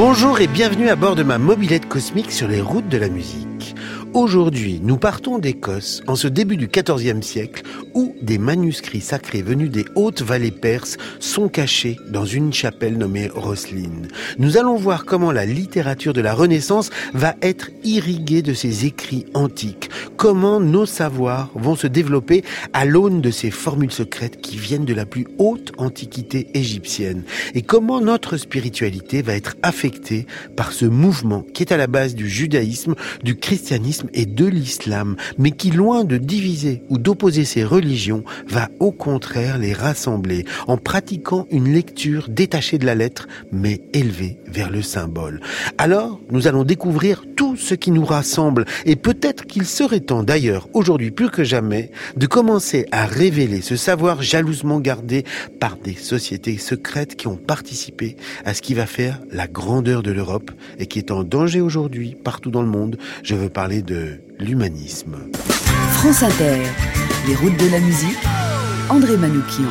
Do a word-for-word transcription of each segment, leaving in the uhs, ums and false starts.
Bonjour et bienvenue à bord de ma mobilette cosmique sur les routes de la musique. Aujourd'hui, nous partons d'Écosse en ce début du quatorzième siècle où des manuscrits sacrés venus des hautes vallées perses sont cachés dans une chapelle nommée Rosslyn. Nous allons voir comment la littérature de la Renaissance va être irriguée de ces écrits antiques, comment nos savoirs vont se développer à l'aune de ces formules secrètes qui viennent de la plus haute antiquité égyptienne, et comment notre spiritualité va être affectée par ce mouvement qui est à la base du judaïsme, du christianisme et de l'islam, mais qui, loin de diviser ou d'opposer ces religions, va au contraire les rassembler en pratiquant une lecture détachée de la lettre, mais élevée vers le symbole. Alors, nous allons découvrir tout ce qui nous rassemble, et peut-être qu'il serait temps d'ailleurs, aujourd'hui plus que jamais, de commencer à révéler ce savoir jalousement gardé par des sociétés secrètes qui ont participé à ce qui va faire la grandeur de l'Europe et qui est en danger aujourd'hui partout dans le monde. Je veux parler de l'humanisme. France Inter, les routes de la musique, André Manoukian.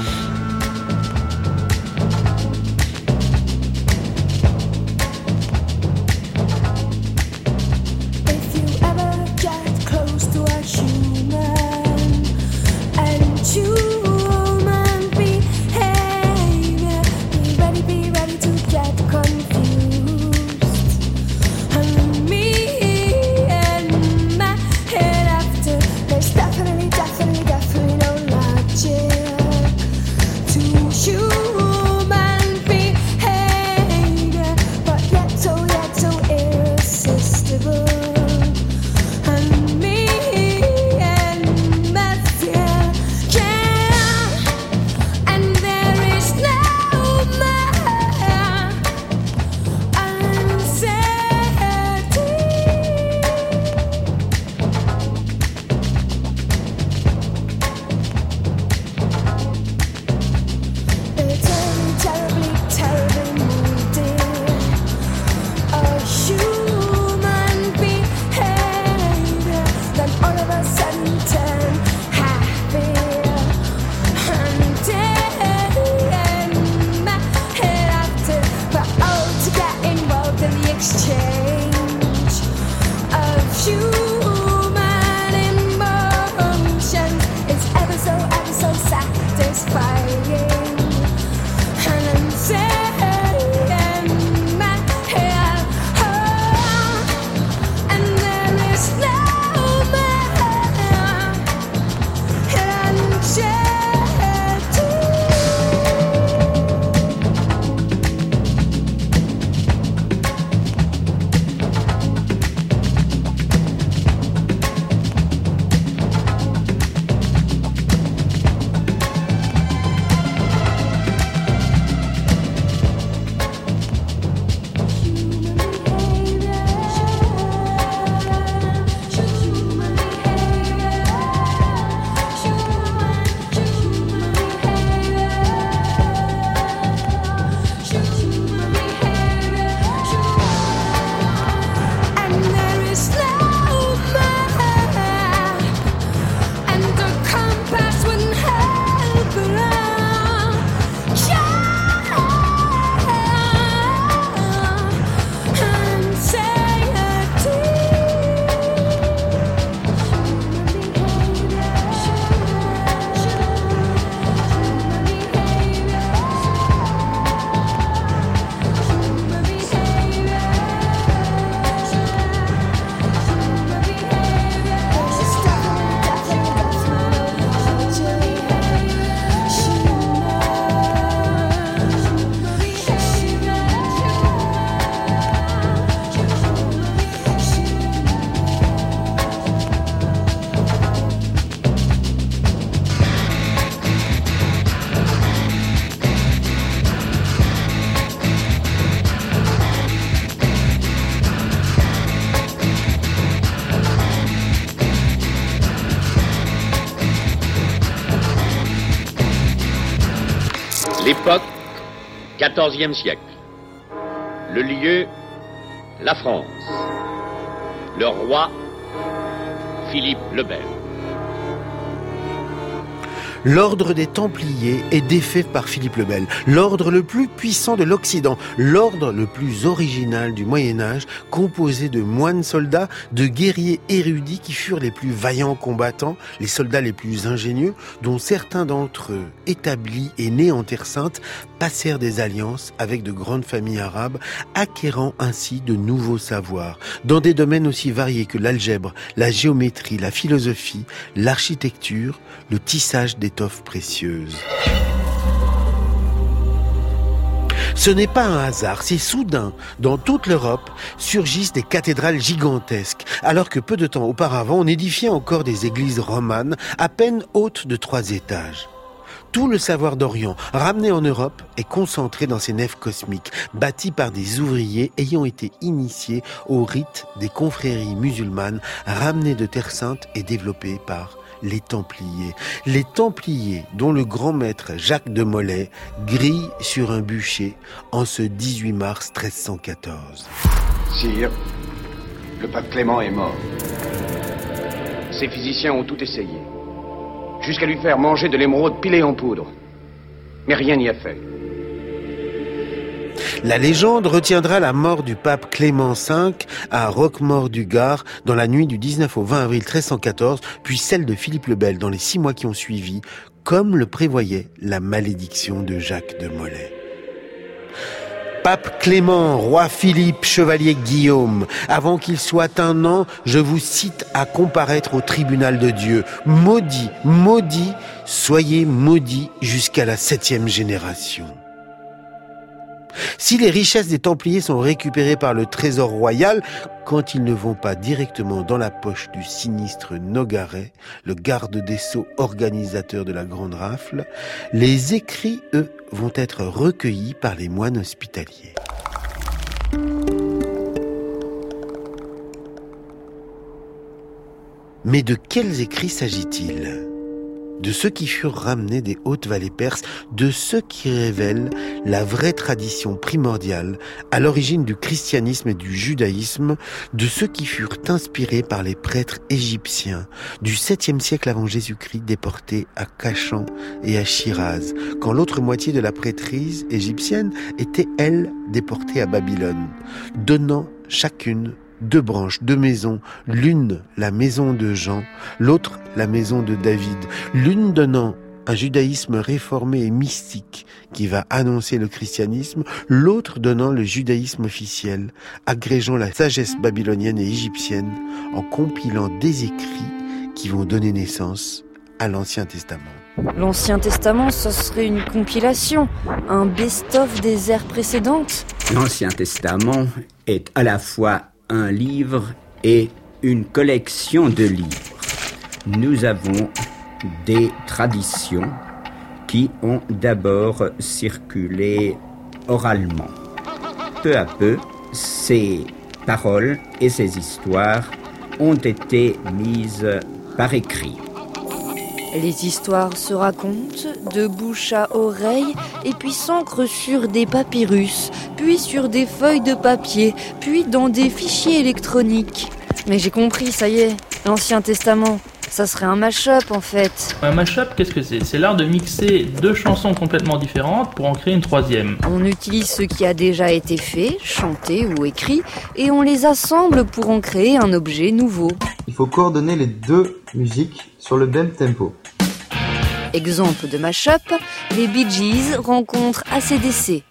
L'époque, quatorzième siècle. Le lieu, la France. Le roi, Philippe le Bel. L'ordre des Templiers est défait par Philippe le Bel, l'ordre le plus puissant de l'Occident, l'ordre le plus original du Moyen-Âge, composé de moines soldats, de guerriers érudits qui furent les plus vaillants combattants, les soldats les plus ingénieux, dont certains d'entre eux, établis et nés en Terre Sainte, passèrent des alliances avec de grandes familles arabes, acquérant ainsi de nouveaux savoirs, dans des domaines aussi variés que l'algèbre, la géométrie, la philosophie, l'architecture, le tissage d'étoffes précieuses. Ce n'est pas un hasard si soudain, dans toute l'Europe, surgissent des cathédrales gigantesques, alors que peu de temps auparavant, on édifiait encore des églises romanes, à peine hautes de trois étages. Tout le savoir d'Orient, ramené en Europe, est concentré dans ces nefs cosmiques, bâties par des ouvriers ayant été initiés au rite des confréries musulmanes, ramenées de Terre Sainte et développées par les Templiers. Les Templiers dont le grand maître Jacques de Molay grille sur un bûcher en ce dix-huit mars treize cent quatorze. Sire, le pape Clément est mort. Ces physiciens ont tout essayé, jusqu'à lui faire manger de l'émeraude pilée en poudre. Mais rien n'y a fait. La légende retiendra la mort du pape Clément cinq à Roquemaure-du-Gard dans la nuit du dix-neuf au vingt avril treize cent quatorze, puis celle de Philippe le Bel dans les six mois qui ont suivi, comme le prévoyait la malédiction de Jacques de Molay. Pape Clément, roi Philippe, chevalier Guillaume, avant qu'il soit un an, je vous cite à comparaître au tribunal de Dieu. Maudit, maudit, soyez maudits jusqu'à la septième génération. Si les richesses des Templiers sont récupérées par le trésor royal, quand ils ne vont pas directement dans la poche du sinistre Nogaret, le garde des sceaux organisateur de la grande rafle, les écrits, eux, vont être recueillis par les moines hospitaliers. Mais de quels écrits s'agit-il ? De ceux qui furent ramenés des hautes vallées perses, de ceux qui révèlent la vraie tradition primordiale à l'origine du christianisme et du judaïsme, de ceux qui furent inspirés par les prêtres égyptiens du septième siècle avant Jésus-Christ déportés à Kachan et à Shiraz, quand l'autre moitié de la prêtrise égyptienne était, elle, déportée à Babylone, donnant chacune deux branches, deux maisons, l'une la maison de Jean, l'autre la maison de David, l'une donnant un judaïsme réformé et mystique qui va annoncer le christianisme, l'autre donnant le judaïsme officiel, agrégeant la sagesse babylonienne et égyptienne en compilant des écrits qui vont donner naissance à l'Ancien Testament. L'Ancien Testament, ce serait une compilation, un best-of des ères précédentes. L'Ancien Testament est à la fois un livre et une collection de livres. Nous avons des traditions qui ont d'abord circulé oralement. Peu à peu, ces paroles et ces histoires ont été mises par écrit. Les histoires se racontent de bouche à oreille et puis s'ancrent sur des papyrus, puis sur des feuilles de papier, puis dans des fichiers électroniques. Mais j'ai compris, ça y est, l'Ancien Testament, ça serait un mash-up en fait. Un mash-up, qu'est-ce que c'est ? C'est l'art de mixer deux chansons complètement différentes pour en créer une troisième. On utilise ce qui a déjà été fait, chanté ou écrit, et on les assemble pour en créer un objet nouveau. Il faut coordonner les deux musiques sur le même tempo. Exemple de mash-up, les Bee Gees rencontrent A C D C.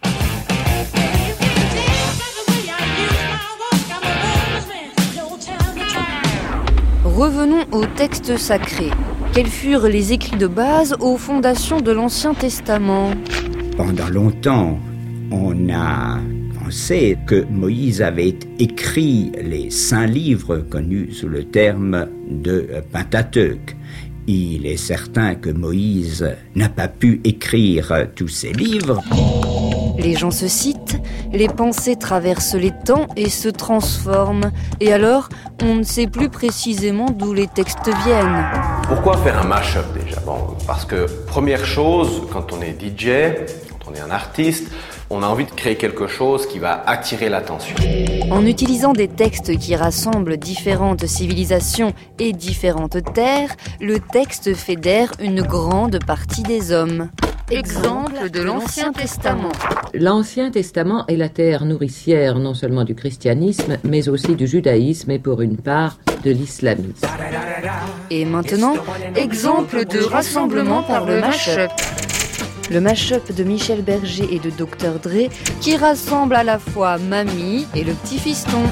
Revenons au texte sacré. Quels furent les écrits de base aux fondations de l'Ancien Testament ? Pendant longtemps, on a pensé que Moïse avait écrit les saints livres connus sous le terme de Pentateuque. Il est certain que Moïse n'a pas pu écrire tous ces livres. Les gens se citent, les pensées traversent les temps et se transforment. Et alors, on ne sait plus précisément d'où les textes viennent. Pourquoi faire un mash-up déjà ? Bon, parce que première chose, quand on est D J, quand on est un artiste, On a envie de créer quelque chose qui va attirer l'attention. En utilisant des textes qui rassemblent différentes civilisations et différentes terres, le texte fédère une grande partie des hommes. Exemple de l'Ancien Testament. L'Ancien Testament est la terre nourricière non seulement du christianisme, mais aussi du judaïsme et pour une part de l'islamisme. Et maintenant, exemple de rassemblement par le mash-up. Le mash-up de Michel Berger et de docteur Dre qui rassemble à la fois Mamie et le petit fiston.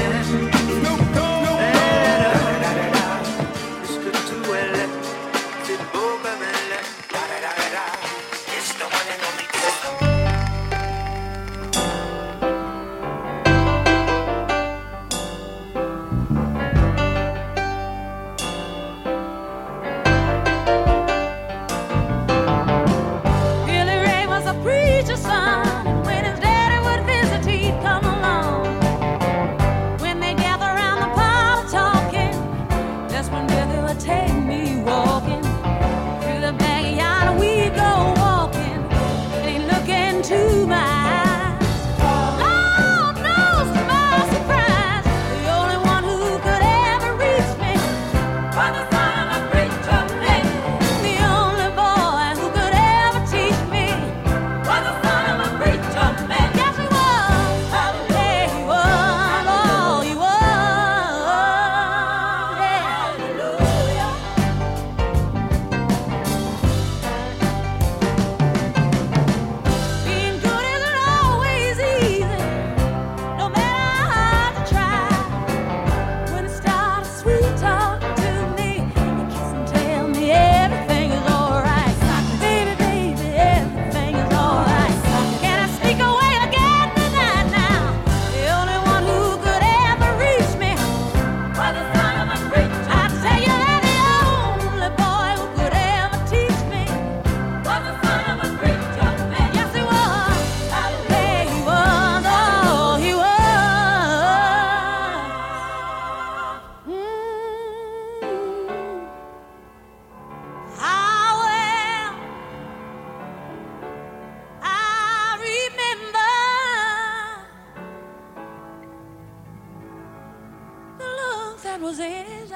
Was in his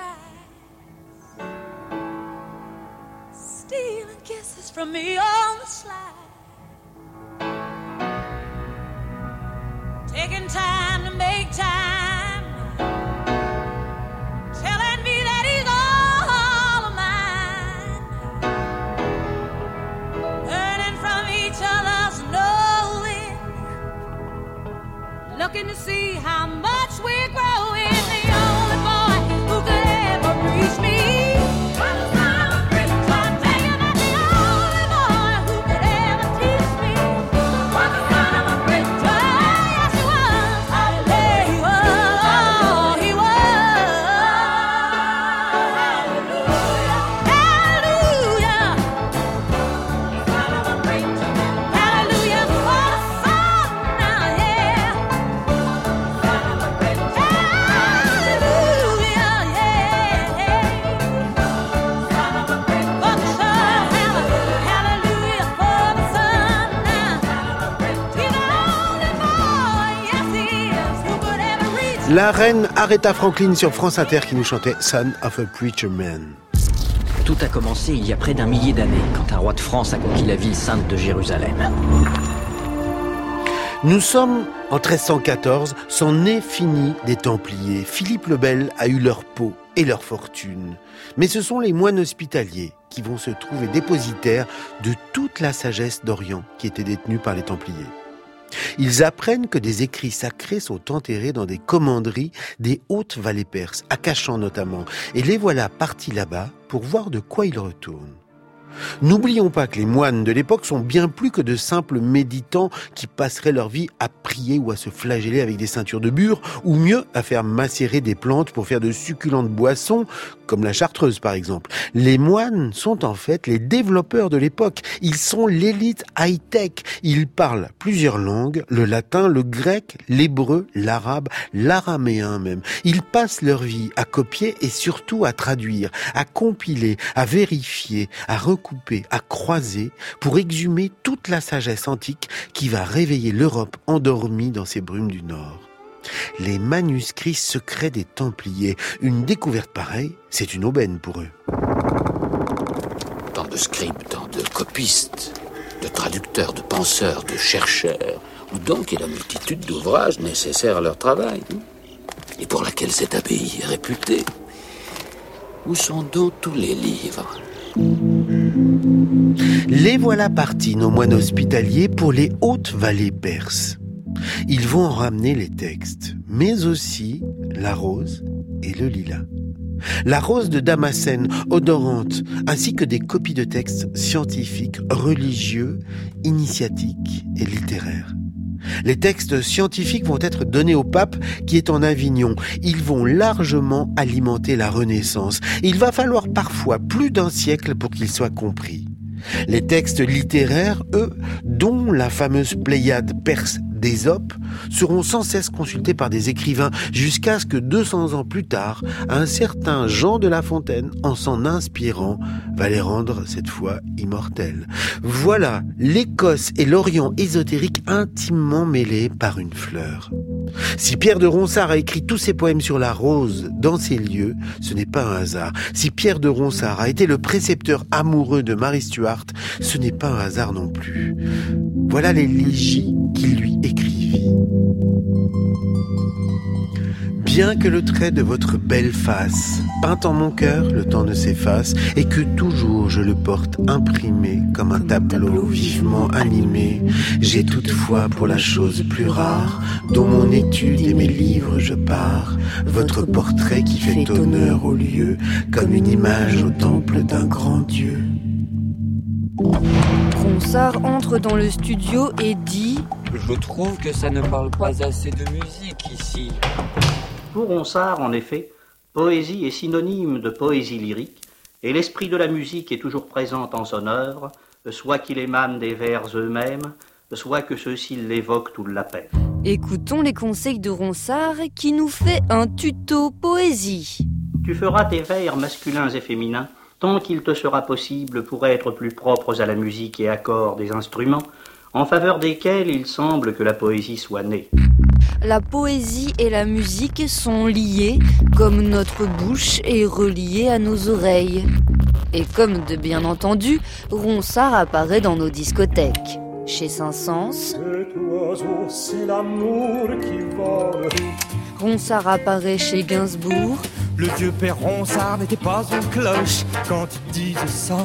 eyes, stealing kisses from me on the slide, taking time to make time, telling me that he's all of mine, learning from each other's knowing, looking to see how much we're growing. The only boy who could ever reach me was the son of a preacher. I'm telling that the only boy who could ever teach me was the son of a preacher. Yes, he was. Hallelujah. He was. Oh, he was. Hallelujah. Hallelujah. Son of a preacher. Hallelujah. What a song now, yeah. Son of a preacher. La reine Aretha Franklin sur France Inter qui nous chantait Son of a Preacher Man. Tout a commencé il y a près d'un millier d'années, quand un roi de France a conquis la ville sainte de Jérusalem. Nous sommes en treize cent quatorze, c'en est fini des Templiers. Philippe le Bel a eu leur peau et leur fortune. Mais ce sont les moines hospitaliers qui vont se trouver dépositaires de toute la sagesse d'Orient qui était détenue par les Templiers. Ils apprennent que des écrits sacrés sont enterrés dans des commanderies des hautes vallées perses, à Cachan notamment, et les voilà partis là-bas pour voir de quoi ils retournent. N'oublions pas que les moines de l'époque sont bien plus que de simples méditants qui passeraient leur vie à prier ou à se flageller avec des ceintures de bure, ou mieux à faire macérer des plantes pour faire de succulentes boissons, comme la chartreuse par exemple. Les moines sont en fait les développeurs de l'époque. Ils sont l'élite high-tech. Ils parlent plusieurs langues, le latin, le grec, l'hébreu, l'arabe, l'araméen même. Ils passent leur vie à copier et surtout à traduire, à compiler, à vérifier, à reconnaître couper, à croiser, pour exhumer toute la sagesse antique qui va réveiller l'Europe endormie dans ces brumes du Nord. Les manuscrits secrets des Templiers. Une découverte pareille, c'est une aubaine pour eux. Tant de scribes, tant de copistes, de traducteurs, de penseurs, de chercheurs. Où donc est la multitude d'ouvrages nécessaires à leur travail, hein, et pour laquelle cette abbaye est réputée? Où sont donc tous les livres? Les voilà partis, nos moines hospitaliers, pour les hautes vallées perses. Ils vont en ramener les textes, mais aussi la rose et le lilas. La rose de Damascène, odorante, ainsi que des copies de textes scientifiques, religieux, initiatiques et littéraires. Les textes scientifiques vont être donnés au pape qui est en Avignon. Ils vont largement alimenter la Renaissance. Il va falloir parfois plus d'un siècle pour qu'ils soient compris. Les textes littéraires, eux, dont la fameuse Pléiade perse d'Ésope, seront sans cesse consultés par des écrivains jusqu'à ce que deux cents ans plus tard, un certain Jean de La Fontaine, en s'en inspirant, va les rendre cette fois immortels. Voilà l'Écosse et l'Orient ésotérique intimement mêlés par une fleur. Si Pierre de Ronsard a écrit tous ses poèmes sur la rose dans ces lieux, ce n'est pas un hasard. Si Pierre de Ronsard a été le précepteur amoureux de Marie Stuart, ce n'est pas un hasard non plus. Voilà l'élégie qu'il lui écrivit. Bien que le trait de votre belle face, peint en mon cœur, le temps ne s'efface, et que toujours je le porte imprimé comme un tableau vivement animé, j'ai toutefois pour la chose plus rare, dont mon étude et mes livres je pars, votre portrait qui fait honneur au lieu, comme une image au temple d'un grand Dieu. Ronsard entre dans le studio et dit « Je trouve que ça ne parle pas assez de musique ici. » Pour Ronsard, en effet, poésie est synonyme de poésie lyrique, et l'esprit de la musique est toujours présent en son œuvre, soit qu'il émane des vers eux-mêmes, soit que ceux-ci l'évoquent ou l'appellent. Écoutons les conseils de Ronsard qui nous fait un tuto poésie. Tu feras tes vers masculins et féminins tant qu'il te sera possible pour être plus propres à la musique et accords des instruments, en faveur desquels il semble que la poésie soit née. La poésie et la musique sont liées, comme notre bouche est reliée à nos oreilles. Et comme de bien entendu, Ronsard apparaît dans nos discothèques. Chez Saint-Saëns, cet oiseau, c'est l'amour qui vole. Ronsard apparaît chez Gainsbourg. Le vieux père Ronsard n'était pas une cloche quand il disait ça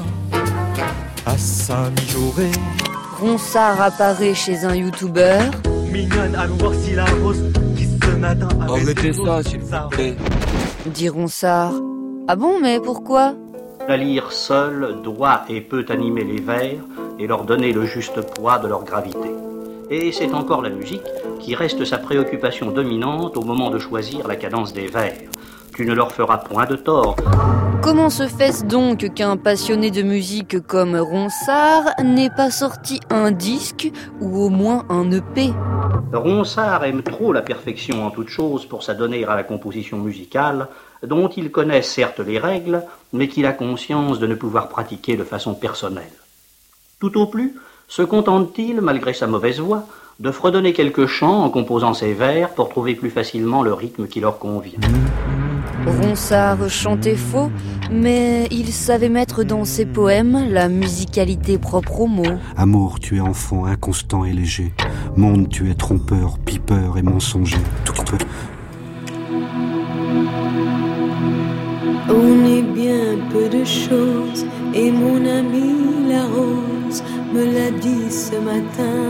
à Saint-Mijauré. Ronsard apparaît chez un youtubeur. Mignonne, allons voir si la rose qui ce matin avait... Arrêtez ça, s'il vous plaît. Dit Ronsard. Ah bon, mais pourquoi? La lyre seule doit et peut animer les vers et leur donner le juste poids de leur gravité. Et c'est encore la musique qui reste sa préoccupation dominante au moment de choisir la cadence des vers. Tu ne leur feras point de tort. Comment se fait-ce donc qu'un passionné de musique comme Ronsard n'ait pas sorti un disque ou au moins un E P? Ronsard aime trop la perfection en toute chose pour s'adonner à la composition musicale, dont il connaît certes les règles, mais qu'il a conscience de ne pouvoir pratiquer de façon personnelle. Tout au plus, se contente-t-il, malgré sa mauvaise voix, de fredonner quelques chants en composant ses vers pour trouver plus facilement le rythme qui leur convient. Ronsard chantait faux, mais il savait mettre dans ses poèmes la musicalité propre aux mots. Amour, tu es enfant, inconstant et léger. Monde, tu es trompeur, pipeur et mensonger. Tout toi. On est bien peu de choses, et mon ami la rose me l'a dit ce matin.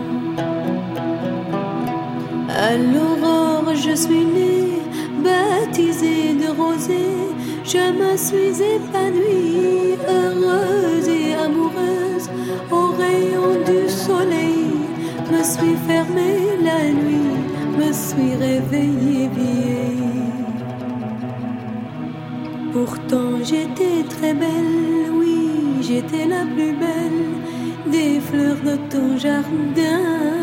À l'aurore, je suis née, baptisée de rosée, je me suis épanouie, heureuse et amoureuse, au rayon du soleil, me suis fermée la nuit, me suis réveillée vieille. Pourtant j'étais très belle, oui, j'étais la plus belle des fleurs de ton jardin.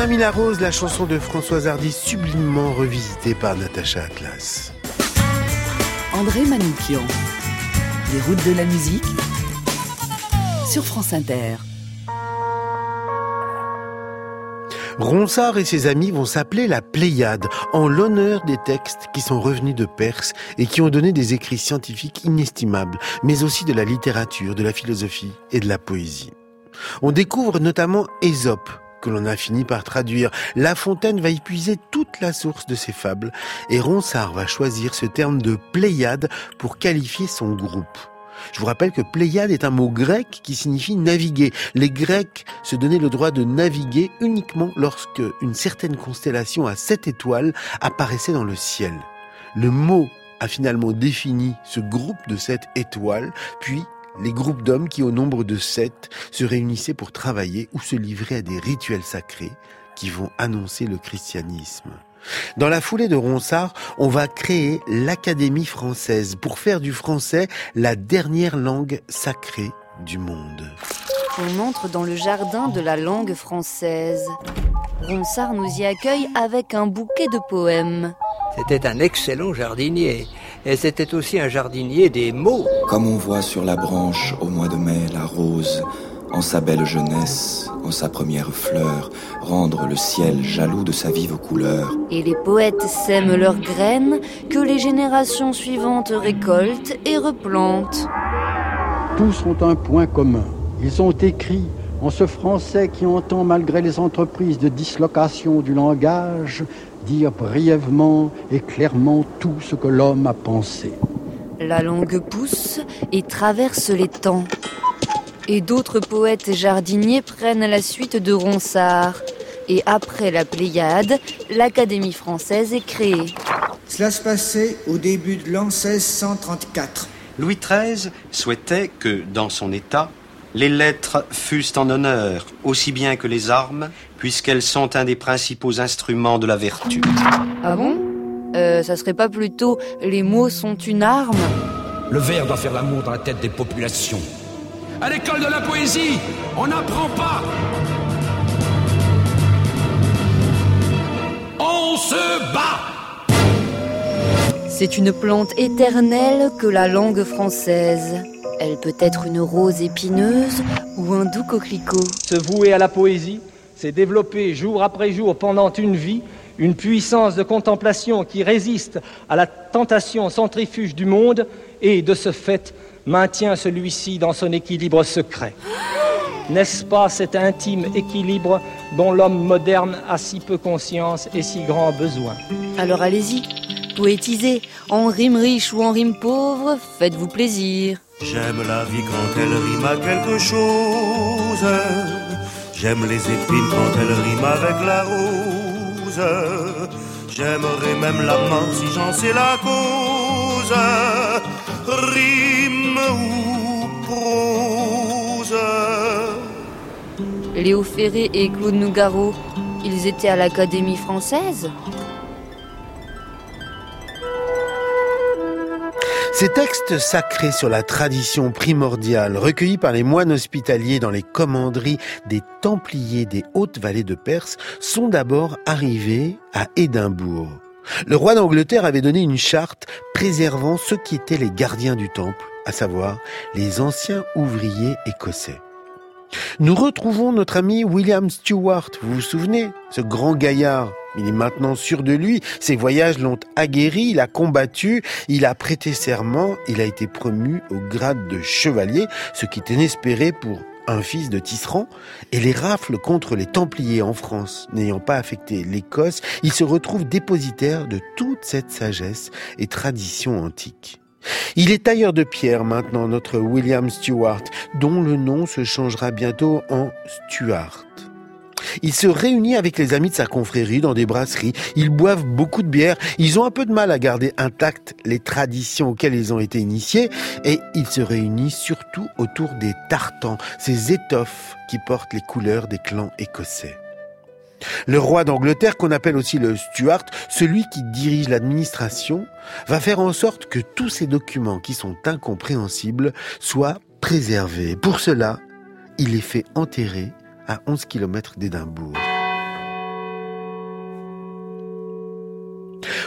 Mon ami la rose, la chanson de Françoise Hardy, sublimement revisitée par Natacha Atlas. André Manoukian, les routes de la musique sur France Inter. Ronsard et ses amis vont s'appeler la Pléiade, en l'honneur des textes qui sont revenus de Perse et qui ont donné des écrits scientifiques inestimables, mais aussi de la littérature, de la philosophie et de la poésie. On découvre notamment Ésope, que l'on a fini par traduire. La Fontaine va y puiser toute la source de ses fables, et Ronsard va choisir ce terme de Pléiade pour qualifier son groupe. Je vous rappelle que Pléiade est un mot grec qui signifie naviguer. Les Grecs se donnaient le droit de naviguer uniquement lorsque une certaine constellation à sept étoiles apparaissait dans le ciel. Le mot a finalement défini ce groupe de sept étoiles, puis les groupes d'hommes qui, au nombre de sept, se réunissaient pour travailler ou se livrer à des rituels sacrés qui vont annoncer le christianisme. Dans la foulée de Ronsard, on va créer l'Académie française pour faire du français la dernière langue sacrée du monde. On entre dans le jardin de la langue française. Ronsard nous y accueille avec un bouquet de poèmes. C'était un excellent jardinier, et c'était aussi un jardinier des mots. Comme on voit sur la branche au mois de mai la rose, en sa belle jeunesse, en sa première fleur, rendre le ciel jaloux de sa vive couleur. Et les poètes sèment leurs graines que les générations suivantes récoltent et replantent. Tous ont un point commun. Ils ont écrit en ce français qui entend, malgré les entreprises de dislocation du langage, dire brièvement et clairement tout ce que l'homme a pensé. La langue pousse et traverse les temps. Et d'autres poètes jardiniers prennent la suite de Ronsard. Et après la Pléiade, l'Académie française est créée. Cela se passait au début de l'an seize cent trente-quatre. Louis treize souhaitait que, dans son État, les lettres fussent en honneur, aussi bien que les armes, puisqu'elles sont un des principaux instruments de la vertu. Ah bon ? Euh, ça serait pas plutôt « les mots sont une arme » ? Le vers doit faire l'amour dans la tête des populations. À l'école de la poésie, on n'apprend pas. On se bat. C'est une plante éternelle que la langue française. Elle peut être une rose épineuse ou un doux coquelicot. Se vouer à la poésie, c'est développer jour après jour pendant une vie une puissance de contemplation qui résiste à la tentation centrifuge du monde et, de ce fait, maintient celui-ci dans son équilibre secret. N'est-ce pas cet intime équilibre dont l'homme moderne a si peu conscience et si grand besoin ? Alors allez-y, poétisez, en rime riche ou en rime pauvre, faites-vous plaisir. J'aime la vie quand elle rime à quelque chose. J'aime les épines quand elle rime avec la rose. J'aimerais même la mort si j'en sais la cause. Rime ou prose. Léo Ferré et Claude Nougaro, ils étaient à l'Académie française ? Ces textes sacrés sur la tradition primordiale, recueillis par les moines hospitaliers dans les commanderies des Templiers des Hautes-Vallées de Perse, sont d'abord arrivés à Édimbourg. Le roi d'Angleterre avait donné une charte préservant ceux qui étaient les gardiens du temple, à savoir les anciens ouvriers écossais. Nous retrouvons notre ami William Stewart, vous vous souvenez, ce grand gaillard. Il est maintenant sûr de lui, ses voyages l'ont aguerri, il a combattu, il a prêté serment, il a été promu au grade de chevalier, ce qui est inespéré pour un fils de tisserand, et les rafles contre les Templiers en France n'ayant pas affecté l'Écosse, il se retrouve dépositaire de toute cette sagesse et tradition antique. Il est tailleur de pierre maintenant, notre William Stewart, dont le nom se changera bientôt en Stuart. Il se réunit avec les amis de sa confrérie dans des brasseries. Ils boivent beaucoup de bière. Ils ont un peu de mal à garder intactes les traditions auxquelles ils ont été initiés. Et il se réunit surtout autour des tartans, ces étoffes qui portent les couleurs des clans écossais. Le roi d'Angleterre, qu'on appelle aussi le Stuart, celui qui dirige l'administration, va faire en sorte que tous ces documents qui sont incompréhensibles soient préservés. Pour cela, il les fait enterrer à onze kilomètres d'Édimbourg.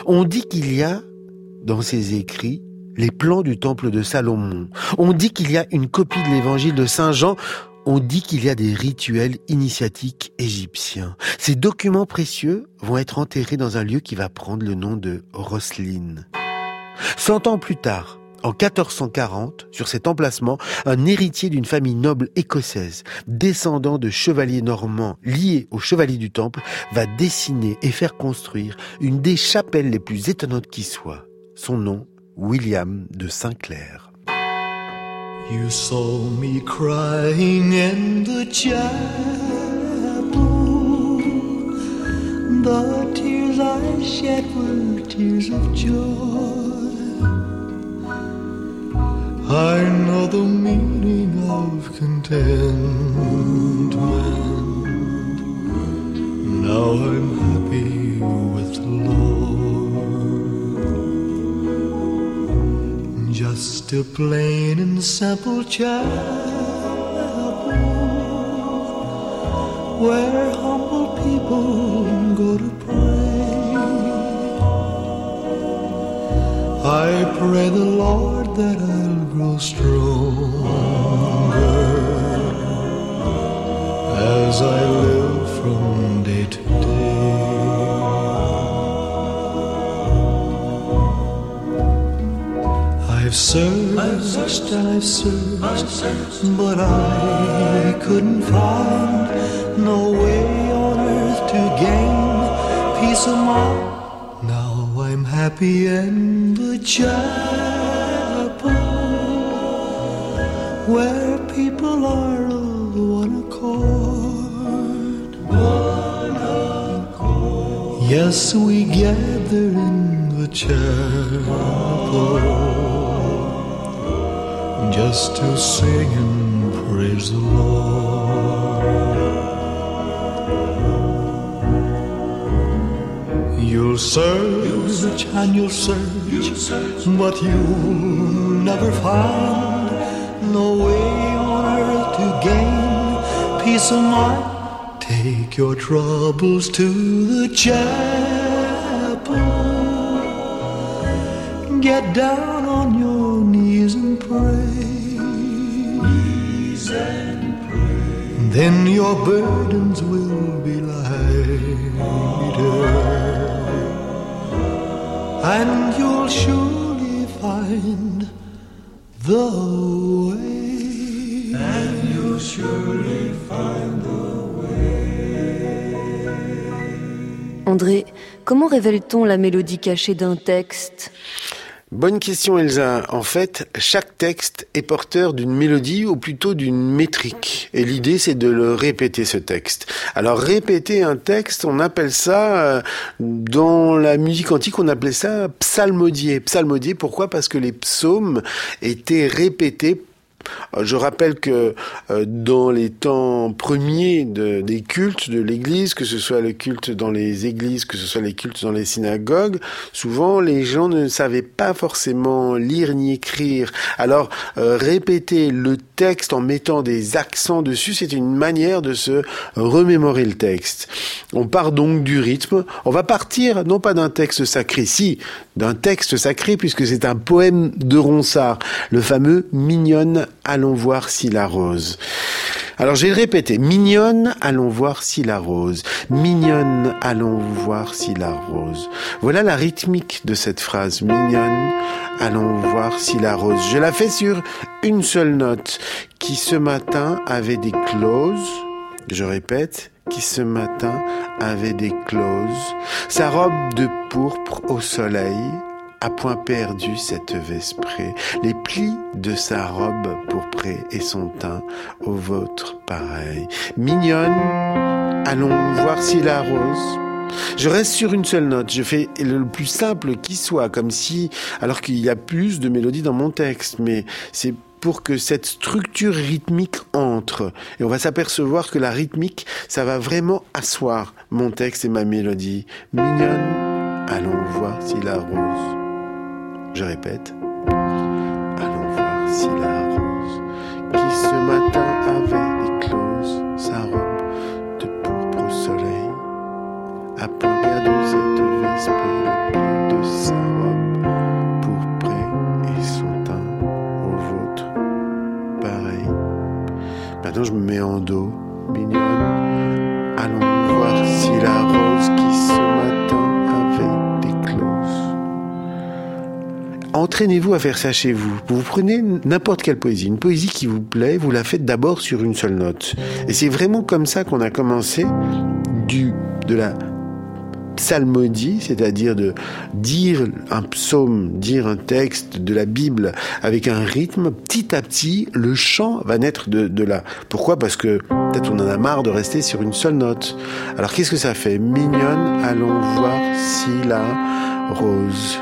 On dit qu'il y a, dans ses écrits, les plans du temple de Salomon. On dit qu'il y a une copie de l'évangile de Saint Jean. On dit qu'il y a des rituels initiatiques égyptiens. Ces documents précieux vont être enterrés dans un lieu qui va prendre le nom de Rosslyn. Cent ans plus tard, en quatorze cent quarante, sur cet emplacement, un héritier d'une famille noble écossaise, descendant de chevaliers normands liés aux chevaliers du Temple, va dessiner et faire construire une des chapelles les plus étonnantes qui soit. Son nom, William de Saint-Clair. You saw me crying in the chapel. The tears I shed were tears of joy. I know the meaning of contentment. Now I'm happy with the Lord. Just a plain and simple chapel where humble people go to pray. I pray the Lord that I'll grow stronger as I live from day to day. I've searched, I've searched, and I've searched, I've searched, but I couldn't find no way on earth to gain peace of mind. Now I'm happy in the chapel where people are of one accord. One accord. Yes, we gather in the chapel just to sing and praise the Lord. You'll search and you'll search, but you'll never find no way on earth to gain peace of mind. Take your troubles to the chapel. Get down on your knees and pray. Knees and pray. Then your burdens will be lighter, and you'll surely find the way. And you'll surely find the way. André, comment révèle-t-on la mélodie cachée d'un texte ? Bonne question Elsa. En fait, chaque texte est porteur d'une mélodie ou plutôt d'une métrique. Et l'idée, c'est de le répéter, ce texte. Alors, répéter un texte, on appelle ça, dans la musique antique, on appelait ça psalmodier. Psalmodier, pourquoi ? Parce que les psaumes étaient répétés. Je rappelle que euh, dans les temps premiers de, des cultes de l'Église, que ce soit le culte dans les églises, que ce soit les cultes dans les synagogues, souvent les gens ne savaient pas forcément lire ni écrire. Alors euh, répéter le texte en mettant des accents dessus, c'est une manière de se remémorer le texte. On part donc du rythme. On va partir non pas d'un texte sacré, si, d'un texte sacré puisque c'est un poème de Ronsard, le fameux Mignonne, allons voir si la rose. Alors je vais le répéter. Mignonne, allons voir si la rose. Mignonne, allons voir si la rose. Voilà la rythmique de cette phrase. Mignonne, allons voir si la rose. Je la fais sur une seule note qui ce matin avait des clauses. Je répète, qui ce matin avait des clauses. Sa robe de pourpre au soleil a point perdu cette vesprée, les plis de sa robe pourprée et son teint au vôtre pareil. Mignonne, allons voir si la rose. Je reste sur une seule note, je fais le plus simple qui soit, comme si, alors qu'il y a plus de mélodies dans mon texte, mais c'est pour que cette structure rythmique entre. Et on va s'apercevoir que la rythmique, ça va vraiment asseoir mon texte et ma mélodie. Mignonne, allons voir si la rose. Je répète. Allons voir si la rose, qui ce matin avait éclose sa robe de pourpre au soleil, a point perdu cette vesprée, le pli de Maintenant, je me mets en do. Mignonne, allons voir si la rose qui ce matin avait des clauses. Entraînez-vous à faire ça chez vous. Vous prenez n'importe quelle poésie, une poésie qui vous plaît, vous la faites d'abord sur une seule note. Et c'est vraiment comme ça qu'on a commencé du, de la psalmodie, c'est-à-dire de dire un psaume, dire un texte de la Bible avec un rythme. Petit à petit, le chant va naître de, de là. Pourquoi ? Parce que peut-être on en a marre de rester sur une seule note. Alors qu'est-ce que ça fait ? Mignonne, allons voir si la rose...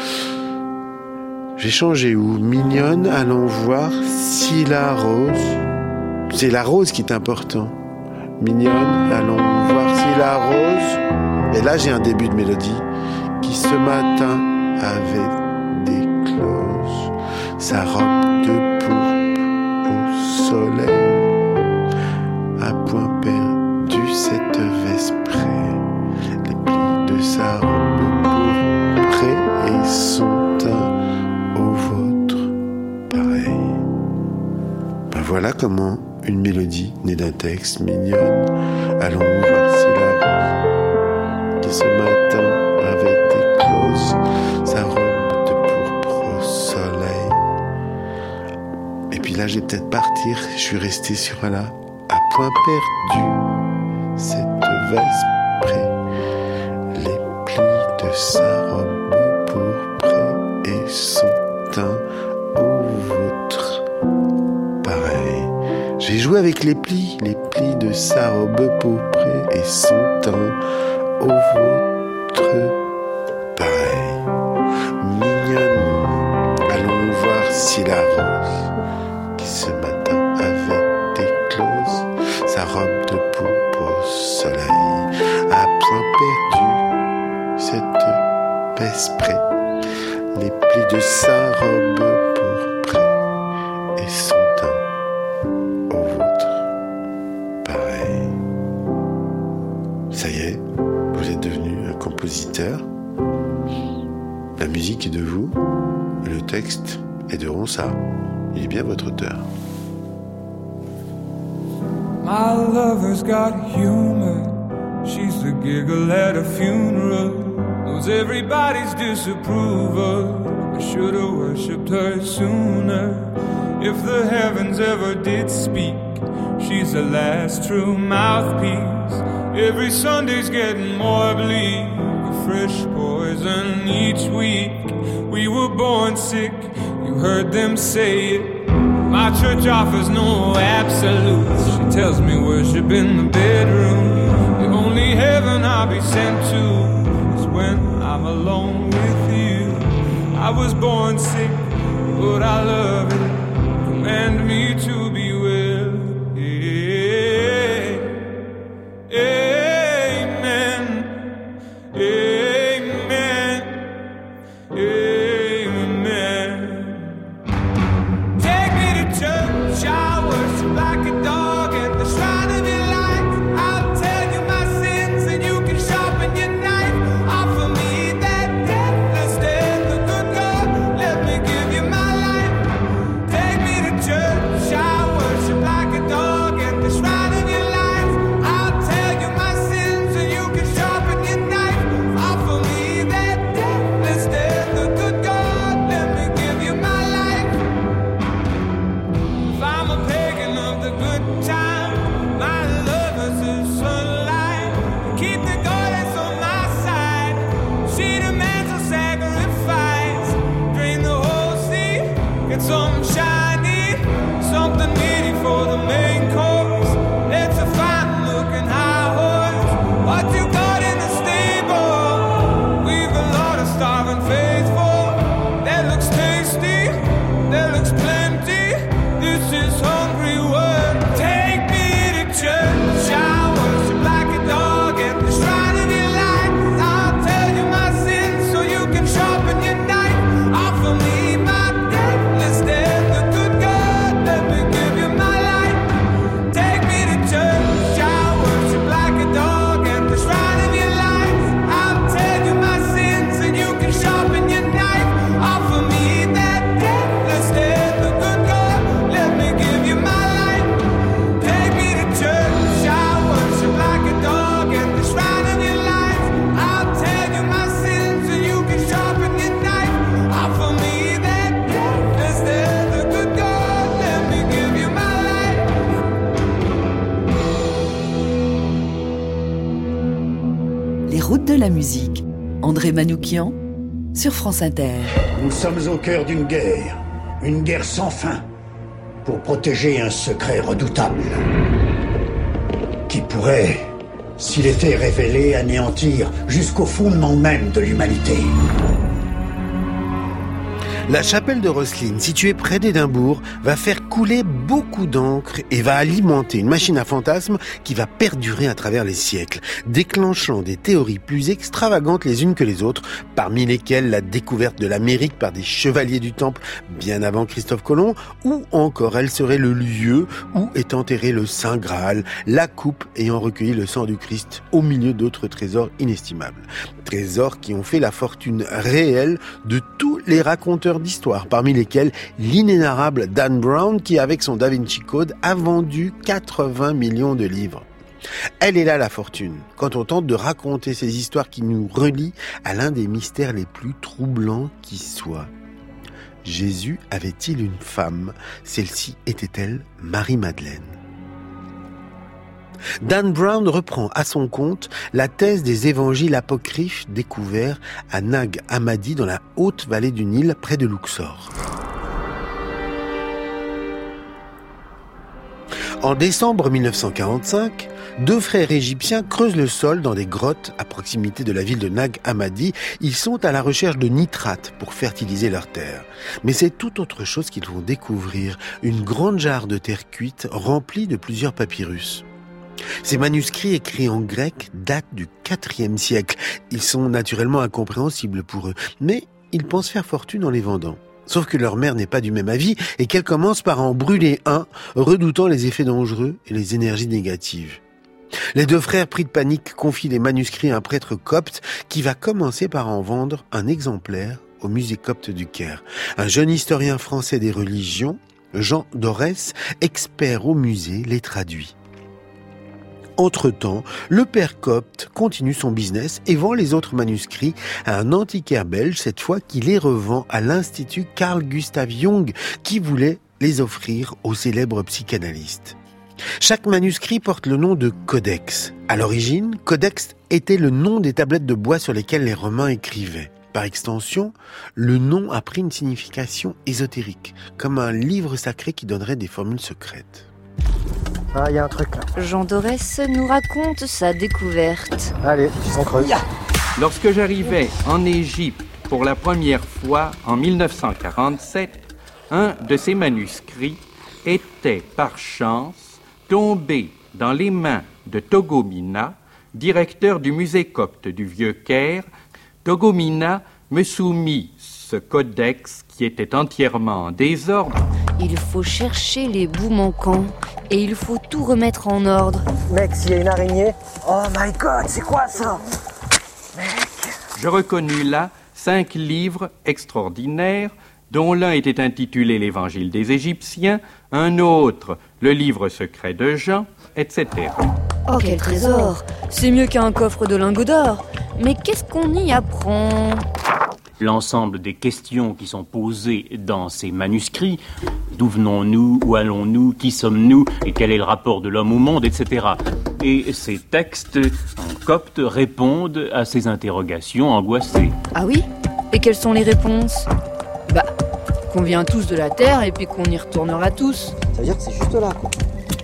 J'ai changé où ? Mignonne, allons voir si la rose... C'est la rose qui est important. Mignonne, allons voir si la rose... Et là, j'ai un début de mélodie qui, ce matin, avait des clauses. Sa robe de pourpre au soleil, à point perdu cette vesprée, les plis de sa robe pourprée et son teint au vôtre pareil. Ben voilà comment une mélodie née d'un texte. Mignonne, allons voir si la rose qui ce matin avait éclose sa robe de pourpre au soleil. Et puis là, j'ai peut-être partir. Je suis resté sur là, à point perdu, cette vesprée, les plis de sa robe pourpre et son teint au vôtre pareil. J'ai joué avec les plis, les plis de sa robe pourpre et son teint au vôtre pareil. Mignonne, allons voir si la rose qui ce matin avait éclose sa robe de pourpre au soleil a point perdu cette vesprée, les plis de sa robe pourpre et son teint au vôtre pareil. Ça y est, vous êtes devenu un compositeur. La musique est de vous, le texte est de Ronsard. Il est bien votre auteur. My lover's got humor. She's the giggle at a funeral. Knows everybody's disapproval. I should have worshipped her sooner. If the heavens ever did speak, she's the last true mouthpiece. Every Sunday's getting more bleak, a fresh poison each week. We were born sick, you heard them say it. My church offers no absolutes. She tells me worship in the bedroom. The only heaven I'll be sent to is when I'm alone with you. I was born sick, but I love it. Command me to be well. Yeah. Amen. Amen. Amen. Take me to church, I worship like a dog at the shrine of your light. I'll tell you my sins and you can sharpen your knife. Offer me that deathless death, the good God, let me give you my life. Take me to church, I worship like a dog at the shrine of your life. I'll tell you my sins and you can sharpen your knife. Offer me that deathless death, the good God, let me give you my life. If I'm a pagan of the good time, my lover's the sunlight. Keep the goddess on my side. She demands a sacrifice. Drain the whole sea, get something shiny, something meaty for the main course. It's a fine looking high horse. What you got in the stable? We've a lot of starving faithful. That looks tasty, that looks plenty. This is hungry work. Take me to church, I worship like a dog at the shrine of your light. I'll tell you my sins so you can sharpen your knife. Offer me my deathless death. la musique. André Manoukian sur France Inter. Nous sommes au cœur d'une guerre, une guerre sans fin, pour protéger un secret redoutable, qui pourrait, s'il était révélé, anéantir jusqu'au fondement même de l'humanité. La chapelle de Rosslyn, située près d'Édimbourg, va faire couler beaucoup d'encre et va alimenter une machine à fantasmes qui va perdurer à travers les siècles, déclenchant des théories plus extravagantes les unes que les autres, parmi lesquelles la découverte de l'Amérique par des chevaliers du Temple bien avant Christophe Colomb, ou encore elle serait le lieu où est enterré le Saint Graal, la coupe ayant recueilli le sang du Christ au milieu d'autres trésors inestimables. Trésors qui ont fait la fortune réelle de tous les raconteurs d'histoire, parmi lesquels l'inénarrable Dan Brown qui, avec son Da Vinci Code, a vendu quatre-vingts millions de livres. Elle est là la fortune, quand on tente de raconter ces histoires qui nous relient à l'un des mystères les plus troublants qui soient. Jésus avait-il une femme? Celle-ci était-elle Marie-Madeleine? Dan Brown reprend à son compte la thèse des évangiles apocryphes découverts à Nag Hammadi dans la haute vallée du Nil près de Luxor. En décembre mille neuf cent quarante-cinq, deux frères égyptiens creusent le sol dans des grottes à proximité de la ville de Nag Hammadi. Ils sont à la recherche de nitrates pour fertiliser leurs terres. Mais c'est tout autre chose qu'ils vont découvrir, une grande jarre de terre cuite remplie de plusieurs papyrus. Ces manuscrits écrits en grec datent du quatrième siècle. Ils sont naturellement incompréhensibles pour eux, mais ils pensent faire fortune en les vendant. Sauf que leur mère n'est pas du même avis et qu'elle commence par en brûler un, redoutant les effets dangereux et les énergies négatives. Les deux frères, pris de panique, confient les manuscrits à un prêtre copte qui va commencer par en vendre un exemplaire au musée copte du Caire. Un jeune historien français des religions, Jean Dorès, expert au musée, les traduit. Entre-temps, le père copte continue son business et vend les autres manuscrits à un antiquaire belge, cette fois qui les revend à l'Institut Carl Gustav Jung, qui voulait les offrir au célèbre psychanalyste. Chaque manuscrit porte le nom de codex. À l'origine, codex était le nom des tablettes de bois sur lesquelles les Romains écrivaient. Par extension, le nom a pris une signification ésotérique, comme un livre sacré qui donnerait des formules secrètes. Ah, il y a un truc là. Jean Dorès nous raconte sa découverte. Allez, on creuse. Lorsque j'arrivais en Égypte pour la première fois en mille neuf cent quarante-sept, un de ces manuscrits était par chance tombé dans les mains de Togomina, directeur du musée copte du Vieux-Caire. Togomina me soumit ce codex qui était entièrement en désordre. Il faut chercher les bouts manquants et il faut tout remettre en ordre. Mec, s'il y a une araignée... Oh my god, c'est quoi ça? Mec... Je reconnus là cinq livres extraordinaires, dont l'un était intitulé l'Évangile des Égyptiens, un autre, le livre secret de Jean, et cetera. Oh, quel trésor! C'est mieux qu'un coffre de lingots d'or. Mais qu'est-ce qu'on y apprend? L'ensemble des questions qui sont posées dans ces manuscrits, d'où venons-nous, où allons-nous, qui sommes-nous, et quel est le rapport de l'homme au monde, et cetera. Et ces textes en copte répondent à ces interrogations angoissées. Ah oui? Et quelles sont les réponses? Bah, qu'on vient tous de la Terre et puis qu'on y retournera tous. Ça veut dire que c'est juste là, quoi.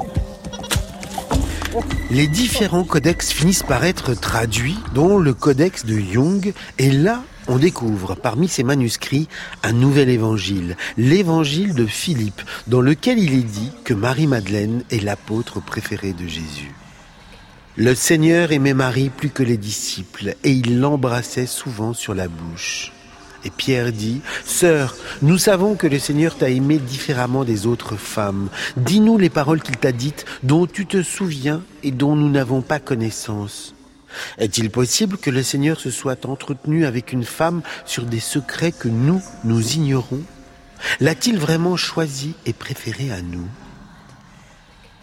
Les différents codex finissent par être traduits, dont le codex de Jung, et là, on découvre parmi ces manuscrits un nouvel évangile, l'évangile de Philippe, dans lequel il est dit que Marie-Madeleine est l'apôtre préféré de Jésus. Le Seigneur aimait Marie plus que les disciples, et il l'embrassait souvent sur la bouche. Et Pierre dit, « Sœur, nous savons que le Seigneur t'a aimé différemment des autres femmes. Dis-nous les paroles qu'il t'a dites, dont tu te souviens et dont nous n'avons pas connaissance. Est-il possible que le Seigneur se soit entretenu avec une femme sur des secrets que nous, nous ignorons? L'a-t-il vraiment choisi et préféré à nous ?»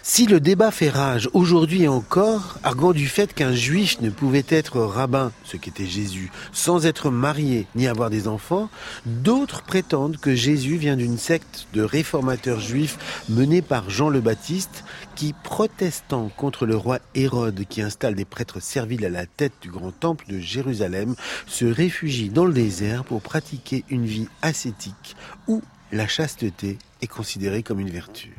Si le débat fait rage aujourd'hui encore, arguant du fait qu'un juif ne pouvait être rabbin, ce qu'était Jésus, sans être marié ni avoir des enfants, d'autres prétendent que Jésus vient d'une secte de réformateurs juifs menée par Jean le Baptiste qui, protestant contre le roi Hérode qui installe des prêtres serviles à la tête du grand temple de Jérusalem, se réfugie dans le désert pour pratiquer une vie ascétique où la chasteté est considérée comme une vertu.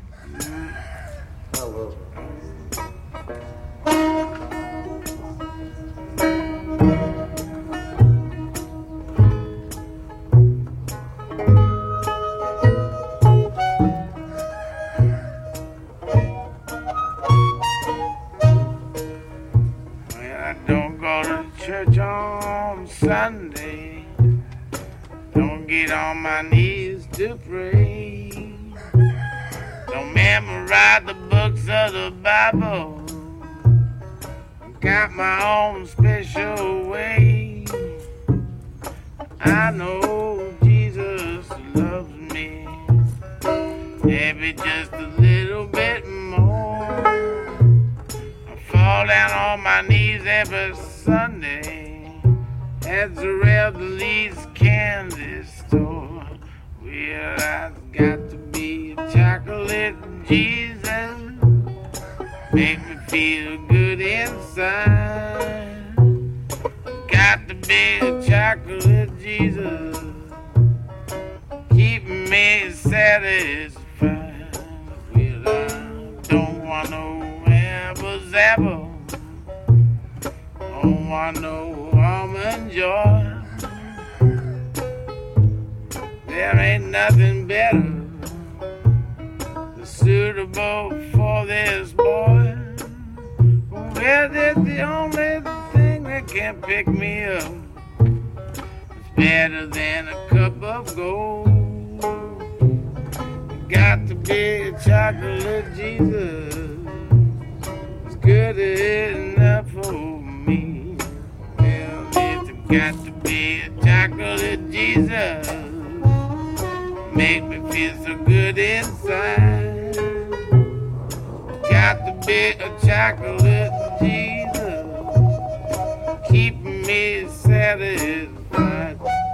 Sunday, don't get on my knees to pray, don't memorize the books of the Bible, got my own special way. I know Jesus loves me, maybe just a little bit more. I fall down on my knees every Sunday at the Reveley's candy store. Well, I've got to be a chocolate Jesus, make me feel good inside. Got to be a chocolate Jesus, keep me satisfied. Well, I don't want no apple zapple, don't want no almond joy. There ain't nothing better suitable for this boy. Well, that's the only thing that can pick me up. It's better than a cup of gold. Got to be a chocolate Jesus, it's good enough for me. Well, it's got to be a chocolate Jesus, make me feel so good inside. Got to be a chocolate Jesus, keep me satisfied.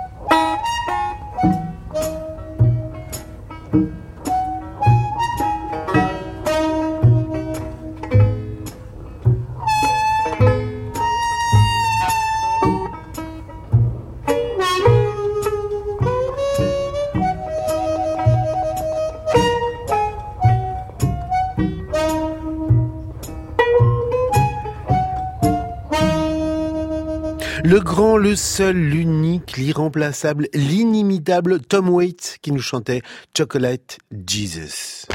Le grand, le seul, l'unique, l'irremplaçable, l'inimitable Tom Waits qui nous chantait Chocolate Jesus.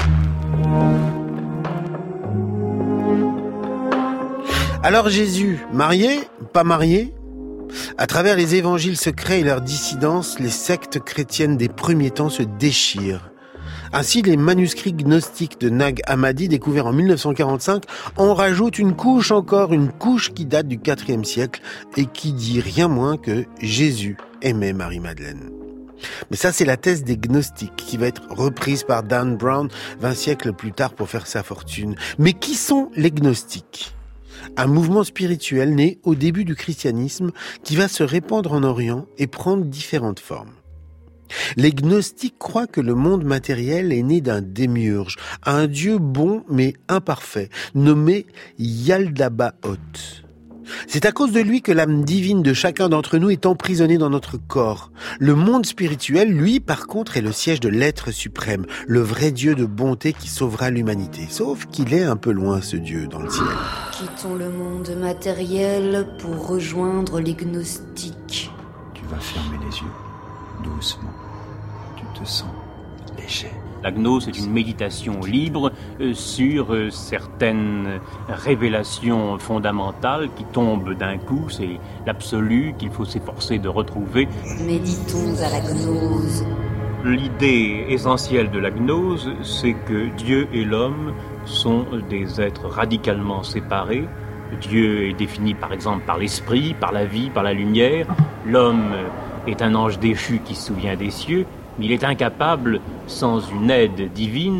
Alors Jésus, marié, pas marié ? À travers les évangiles secrets et leurs dissidences, les sectes chrétiennes des premiers temps se déchirent. Ainsi, les manuscrits gnostiques de Nag Hammadi, découverts en dix-neuf cent quarante-cinq, en rajoutent une couche encore, une couche qui date du quatrième siècle et qui dit rien moins que Jésus aimait Marie-Madeleine. Mais ça, c'est la thèse des gnostiques qui va être reprise par Dan Brown vingt siècles plus tard pour faire sa fortune. Mais qui sont les gnostiques ? Un mouvement spirituel né au début du christianisme qui va se répandre en Orient et prendre différentes formes. Les gnostiques croient que le monde matériel est né d'un démiurge, un dieu bon mais imparfait, nommé Yaldabaoth. C'est à cause de lui que l'âme divine de chacun d'entre nous est emprisonnée dans notre corps. Le monde spirituel, lui, par contre, est le siège de l'être suprême, le vrai Dieu de bonté qui sauvera l'humanité. Sauf qu'il est un peu loin, ce Dieu, dans le ciel. Quittons le monde matériel pour rejoindre les gnostiques. Tu vas fermer les yeux, doucement. Tu te sens léger. La gnose est une méditation libre euh, sur euh, certaines révélations fondamentales qui tombent d'un coup. C'est l'absolu qu'il faut s'efforcer de retrouver. Méditons à la gnose. L'idée essentielle de la gnose, c'est que Dieu et l'homme sont des êtres radicalement séparés. Dieu est défini par exemple par l'esprit, par la vie, par la lumière. L'homme est un ange déchu qui se souvient des cieux. Il est incapable, sans une aide divine,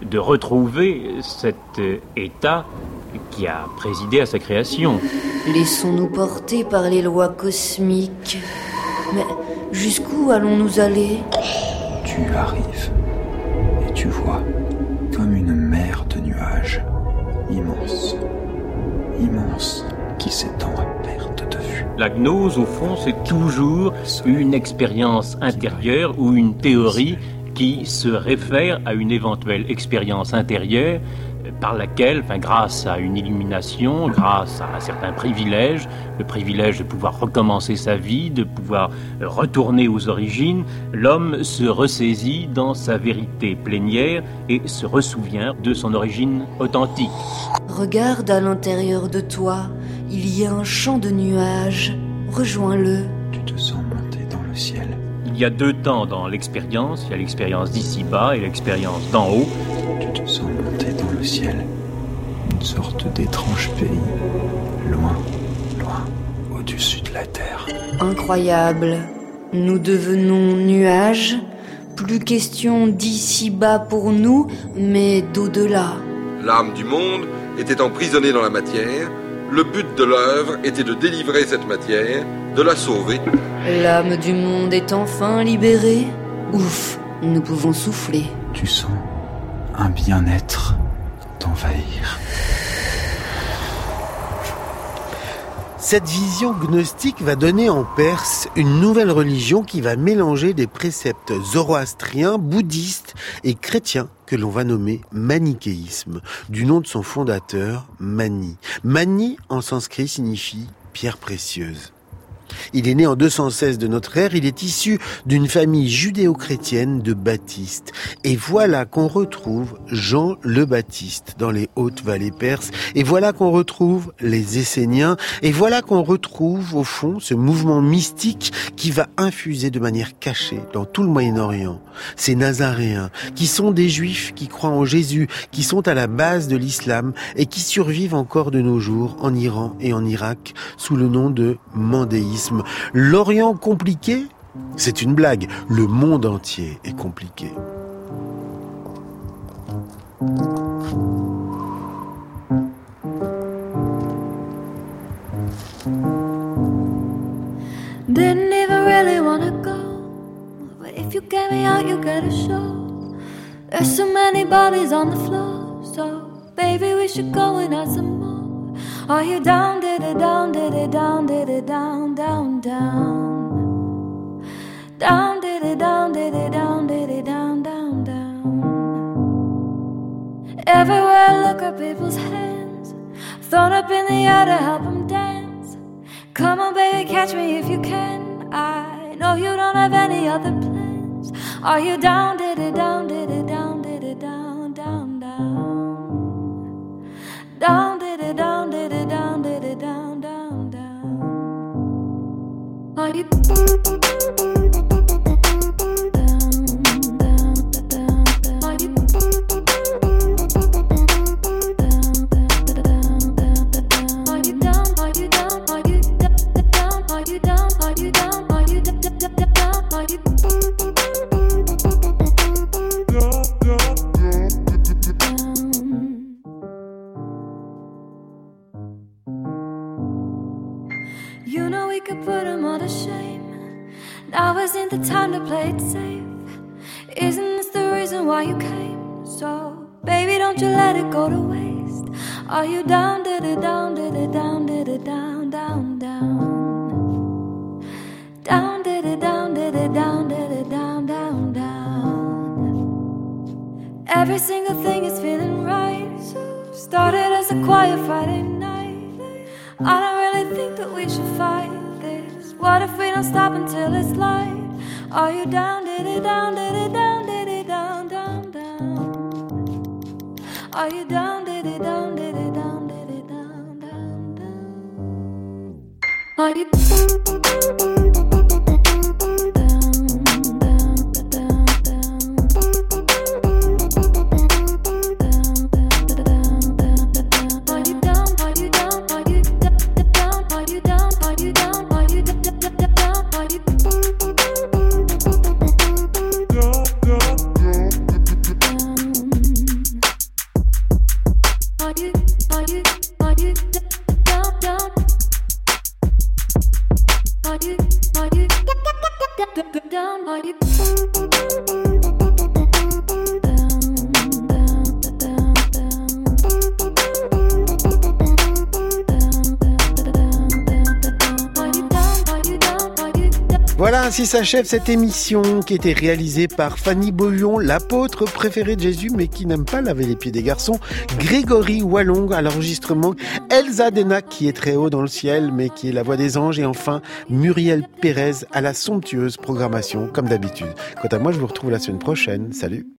de retrouver cet état qui a présidé à sa création. Laissons-nous porter par les lois cosmiques. Mais jusqu'où allons-nous aller ? Tu arrives et tu vois comme une mer de nuages immense, immense, qui s'étend à perte de vue. La gnose, au fond, c'est toujours une expérience intérieure ou une théorie qui se réfère à une éventuelle expérience intérieure par laquelle, enfin, grâce à une illumination, grâce à certains privilèges, le privilège de pouvoir recommencer sa vie, de pouvoir retourner aux origines, l'homme se ressaisit dans sa vérité plénière et se ressouvient de son origine authentique. Regarde à l'intérieur de toi, il y a un champ de nuages. Rejoins-le. Tu te sens monter dans le ciel. Il y a deux temps dans l'expérience. Il y a l'expérience d'ici-bas et l'expérience d'en haut. Tu te sens monter dans le ciel. Une sorte d'étrange pays. Loin, loin, au-dessus de la terre. Incroyable. Nous devenons nuages. Plus question d'ici-bas pour nous, mais d'au-delà. L'âme du monde était emprisonnée dans la matière. Le but de l'œuvre était de délivrer cette matière, de la sauver. L'âme du monde est enfin libérée. Ouf, nous pouvons souffler. Tu sens un bien-être t'envahir. Cette vision gnostique va donner en Perse une nouvelle religion qui va mélanger des préceptes zoroastriens, bouddhistes et chrétiens que l'on va nommer manichéisme, du nom de son fondateur, Mani. Mani, en sanskrit, signifie pierre précieuse. Il est né en deux cent seize de notre ère, il est issu d'une famille judéo-chrétienne de baptistes. Et voilà qu'on retrouve Jean le Baptiste dans les Hautes-Vallées perses, et voilà qu'on retrouve les Esséniens, et voilà qu'on retrouve au fond ce mouvement mystique qui va infuser de manière cachée dans tout le Moyen-Orient. Ces Nazaréens, qui sont des Juifs qui croient en Jésus, qui sont à la base de l'islam et qui survivent encore de nos jours en Iran et en Irak sous le nom de mandéisme. L'Orient compliqué, c'est une blague. Le monde entier est compliqué. Didn't even really wanna go, but if you get me out, you gotta show. There's so many bodies on the floor, so baby, we should go and have some more. Are you down, did it down, did it down, did it down, down, down? Down, did it down, did it down, did it down, down, down. Everywhere I look at people's hands, thrown up in the air to help them dance. Come on, baby, catch me if you can. I know you don't have any other plans. Are you down, did it down, did it down, did it down, down, down? Down, did it down, did it down, did it down, down, down? Are you now isn't the time to play it safe? Isn't this the reason why you came? So, baby, don't you let it go to waste. Are you down, did it down, did it down, did it down, down, down? Down, did it down, did it down, did it down, down, down? Every single thing is feeling right. Started as a quiet Friday night. I don't really think that we should fight. What if we don't stop until it's light? Are you down, did it down, did it down, did it down, down, down? Are you down, did it down, did it down, did it down, down, down? Are you Voilà, ainsi s'achève cette émission qui était réalisée par Fanny Beaulion, l'apôtre préféré de Jésus, mais qui n'aime pas laver les pieds des garçons, Grégory Wallong à l'enregistrement, Elsa Denac qui est très haut dans le ciel, mais qui est la voix des anges, et enfin Muriel Pérez à la somptueuse programmation, comme d'habitude. Quant à moi, je vous retrouve la semaine prochaine. Salut!